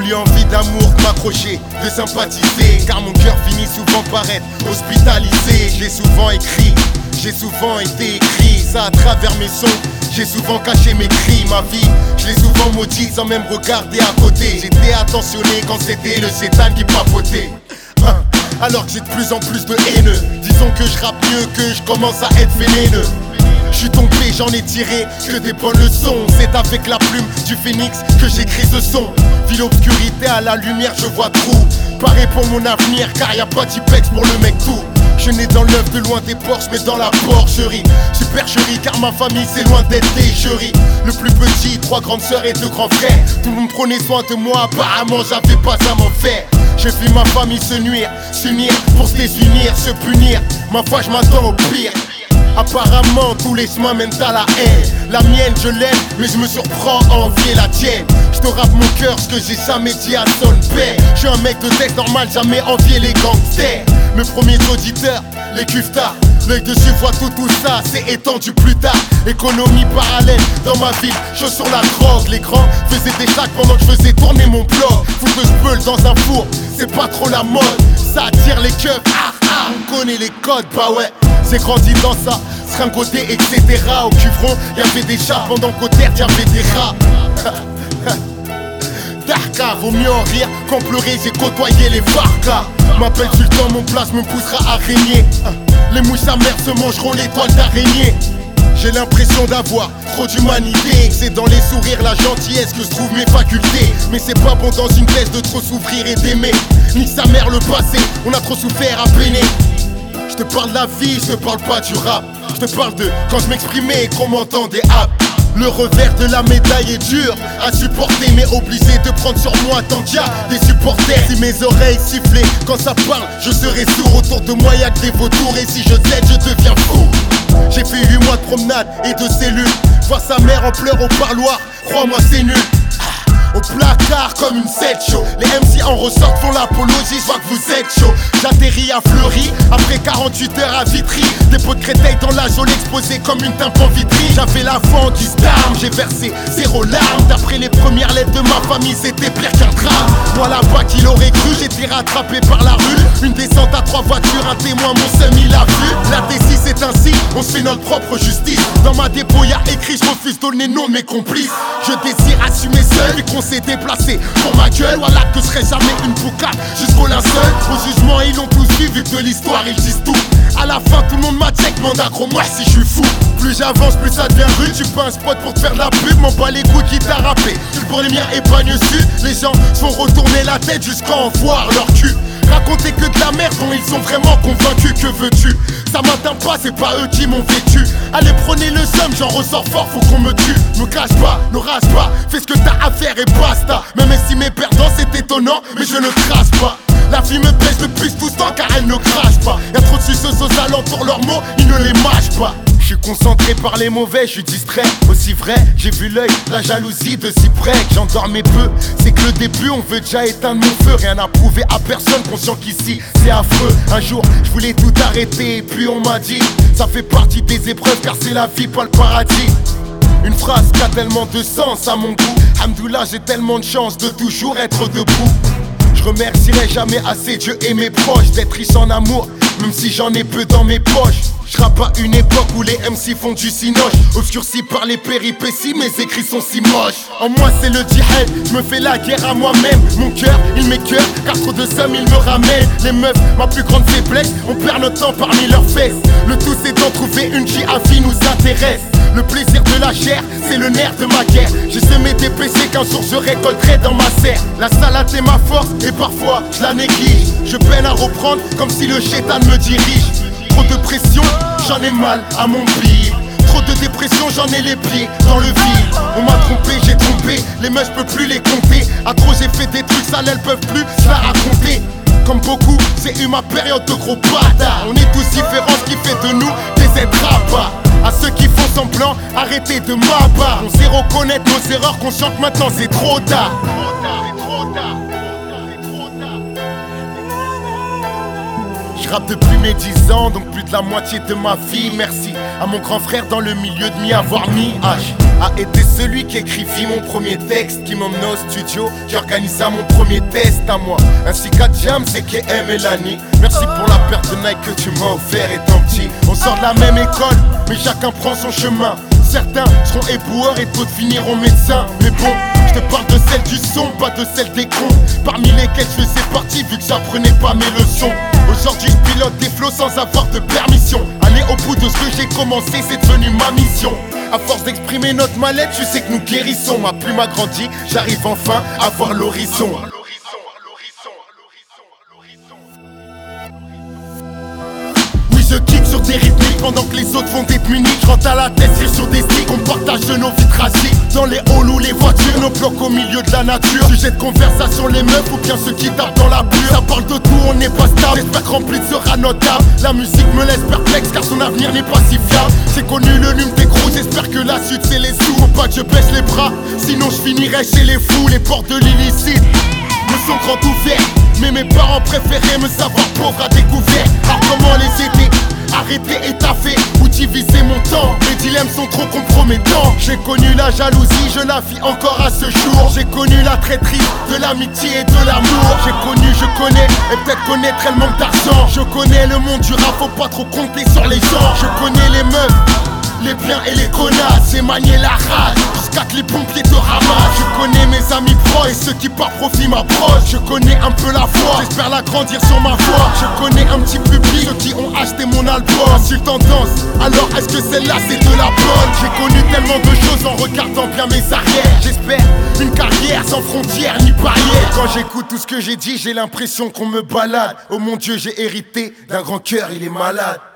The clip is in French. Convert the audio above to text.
plus envie d'amour que m'accrocher, de sympathiser, car mon cœur finit souvent par être hospitalisé. J'ai souvent écrit, j'ai souvent été écrit, ça à travers mes sons. J'ai souvent caché mes cris, ma vie, je l'ai souvent maudit sans même regarder à côté. J'étais attentionné quand c'était le Satan qui papotait. Alors que j'ai de plus en plus de haineux. Disons que je rappe mieux, que je commence à être vénéneux. Je suis tombé, j'en ai tiré que des bonnes leçons. C'est avec la plume du phénix que j'écris ce son. Vie l'obscurité à la lumière, je vois trou. Pareil pour mon avenir, car y'a pas d'Ipex pour le mec tout. Je nais dans l'œuf de loin des Porsche, mais dans la porcherie. Supercherie, car ma famille c'est loin d'être des jurys. Le plus petit, 3 grandes sœurs et 2 grands frères. Tout le monde prenait soin de moi, apparemment j'avais pas à m'en faire. J'ai vu ma famille se nuire, s'unir pour se désunir, se punir. Ma foi, je m'attends au pire. Apparemment, tous les chemins mènent à la haine. La mienne, je l'aime, mais je me surprends à envier la tienne. Je te rappe mon cœur, ce que j'ai jamais dit à son père. Je suis un mec de tête normal, jamais envié les gangsters. Mes premiers auditeurs, les cuftards. L'œil dessus voit tout ça, c'est étendu plus tard. Économie parallèle dans ma ville, je sur la drogue. Les grands faisaient des sacs pendant que je faisais tourner mon blog. Faut que je beule dans un four, c'est pas trop la mode. Ça attire les keufs, on connaît les codes, bah ouais. J'ai grandi dans ça, seringoté, etc. Au Cuvron, y'avait des chats, pendant qu'au terre, y'avait des rats. Darka, vaut mieux en rire qu'en pleurer, j'ai côtoyé les varkas. M'appelle Sultan, mon place me poussera à régner. Les mouches amères se mangeront les toiles d'araignée. J'ai l'impression d'avoir trop d'humanité, que c'est dans les sourires, la gentillesse que je trouve mes facultés. Mais c'est pas bon dans une pièce de trop souffrir et d'aimer. Nique sa mère le passé, on a trop souffert à peiner. Je te parle de la vie, je te parle pas du rap. Je te parle de quand je m'exprimais et qu'on m'entendait hap. Le revers de la médaille est dur à supporter, mais obligé de prendre sur moi tant qu'il y a des supporters. Si mes oreilles sifflaient quand ça parle, je serais sourd. Autour de moi y'a que des vautours, et si je t'aide, je deviens fou. J'ai fait 8 mois de promenade et de cellules. Voir sa mère en pleurs au parloir, crois-moi c'est nul. Au placard comme une 7 show. Les MC en ressortent, font l'apologie, je vois que vous êtes chaud. J'atterris à Fleury, après 48 heures à Vitry. Des pots de Créteil dans la geôle exposée comme une tympan vitrine. J'avais la foi en guise d'armes, j'ai versé 0 larmes. D'après les premières lettres de ma famille, c'était pire qu'un drame. Moi là-bas, qui l'aurait cru, j'étais rattrapé par la rue. Une descente à 3 voitures, un témoin, mon seum il a vu. La D6 c'est ainsi, on se fait notre propre justice. Dans ma dépôt y'a écrit, je refuse donner nom de mes complices. Je désire assumer seul, vu qu'on s'est déplacé pour ma gueule, voilà que je serai jamais une boucane jusqu'au linceul. Au jugement ils l'ont tous vu, vu que de l'histoire ils disent tout. À la fin tout le monde m'a check, manda gros moi si je suis fou. Plus j'avance plus ça devient rude, tu pas un spot pour te faire de la pub. M'en bats les couilles qui t'a rappé, pour les miens épargne sud. Les gens se font retourner la tête jusqu'à en voir leur cul. Raconter que de la merde dont ils sont vraiment convaincus, que veux-tu? Ça m'atteint pas, c'est pas eux qui m'ont vêtu. Allez prenez le somme, j'en ressors fort, faut qu'on me tue. Me cache pas, ne rage pas, fais ce que t'as à faire et basta. Même estimer perdant c'est étonnant, mais je ne crache pas. La vie me pèse depuis tout ce temps car elle ne crache pas. Y'a trop de suceuses aux alentours, leurs mots, ils ne les mâchent pas. Je suis concentré par les mauvais, je suis distrait. Aussi vrai, j'ai vu l'œil, la jalousie de si près que j'endormais peu. C'est que le début, on veut déjà éteindre mon feu. Rien à prouver à personne, conscient qu'ici c'est affreux. Un jour, je voulais tout arrêter, et puis on m'a dit ça fait partie des épreuves car c'est la vie, pas le paradis. Une phrase qui a tellement de sens à mon goût. Hamdoullah, j'ai tellement de chance de toujours être debout. Je remercierai jamais assez Dieu et mes proches d'être riche en amour, même si j'en ai peu dans mes poches. Je rappe à une époque où les MC font du cinoche, obscurci par les péripéties, mes écrits sont si moches. En moi c'est le djihad, je me fais la guerre à moi-même. Mon cœur, il m'écœure, car trop de somme il me ramène. Les meufs, ma plus grande faiblesse, on perd notre temps parmi leurs fesses. Le tout c'est d'en trouver une qui à vie nous intéresse. Le plaisir de la chair, c'est le nerf de ma guerre. J'ai semé des péchés qu'un jour je récolterai dans ma serre. La salade est ma force et parfois je la néglige. Je peine à reprendre comme si le chétan me dirige. Trop de pression, j'en ai mal à mon bide. Trop de dépression, j'en ai les pieds dans le vide. On m'a trompé, j'ai trompé, les meufs je peux plus les compter. À trop j'ai fait des trucs sales, elles peuvent plus se la raconter. Comme beaucoup, j'ai eu ma période de gros bâtard. On est tous différents, ce qui fait de nous des êtres rapas. À ceux qui font semblant, arrêtez de m'abattre. On sait reconnaître nos erreurs, conscient que maintenant c'est trop tard. Je rap depuis mes 10 ans, donc plus de la moitié de ma vie. Merci à mon grand frère dans le milieu de m'y avoir mis. H a été celui qui écrivit mon premier texte, qui m'emmena au studio, qui organisa mon premier test à moi, ainsi qu'à Jam, c'est KM et Lani. Merci pour la paire de Nike que tu m'as offert étant petit. On sort de la même école, mais chacun prend son chemin. Certains seront éboueurs et d'autres finiront médecins. Mais bon, je te parle de celle du son, pas de celle des cons, parmi lesquels je faisais partie vu que j'apprenais pas mes leçons. Aujourd'hui je pilote des flots sans avoir de permission. Aller au bout de ce que j'ai commencé, c'est devenu ma mission. À force d'exprimer notre mal-être, tu sais que nous guérissons. Ma plume a grandi, j'arrive enfin à voir l'horizon. Je kick sur des rythmiques pendant que les autres font des muniques. Je rentre à la tête, tire sur des sticks. On partage nos vies tragiques dans les halls ou les voitures, nos blocs au milieu de la nature. Sujet de conversation, les meufs ou bien ceux qui tapent dans la pure. Ça parle de tout, on n'est pas stable. J'espère que rempli sera notre âme. La musique me laisse perplexe car son avenir n'est pas si fiable. J'ai connu le lume des gros, j'espère que la suite c'est les sous. Faut pas que je baisse les bras, sinon je finirai chez les fous. Les portes de l'illicite me sont grandes ouvertes, mais mes parents préféraient me savoir pauvre à découvert. Alors comment les aider? Arrêter et taffer ou diviser mon temps. Les dilemmes sont trop compromettants. J'ai connu la jalousie, je la vis encore à ce jour. J'ai connu la traîtrise, de l'amitié et de l'amour. J'ai connu, je connais, et peut-être connaître le manque d'argent. Je connais le monde du rap, faut pas trop compter sur les gens. Je connais les meufs, les biens et les connasses, et manier la rage jusqu'à que les pompiers te ramassent. Je connais mes amis pros et ceux qui par profit m'approchent. Je connais un peu la foi, j'espère l'agrandir sur ma voix. Je connais un petit public, ceux qui ont acheté mon album. Si tendance, alors est-ce que celle-là c'est de la bonne? J'ai connu tellement de choses en regardant bien mes arrières. J'espère une carrière sans frontières ni barrières. Quand j'écoute tout ce que j'ai dit, j'ai l'impression qu'on me balade. Oh mon Dieu, j'ai hérité d'un grand cœur, il est malade.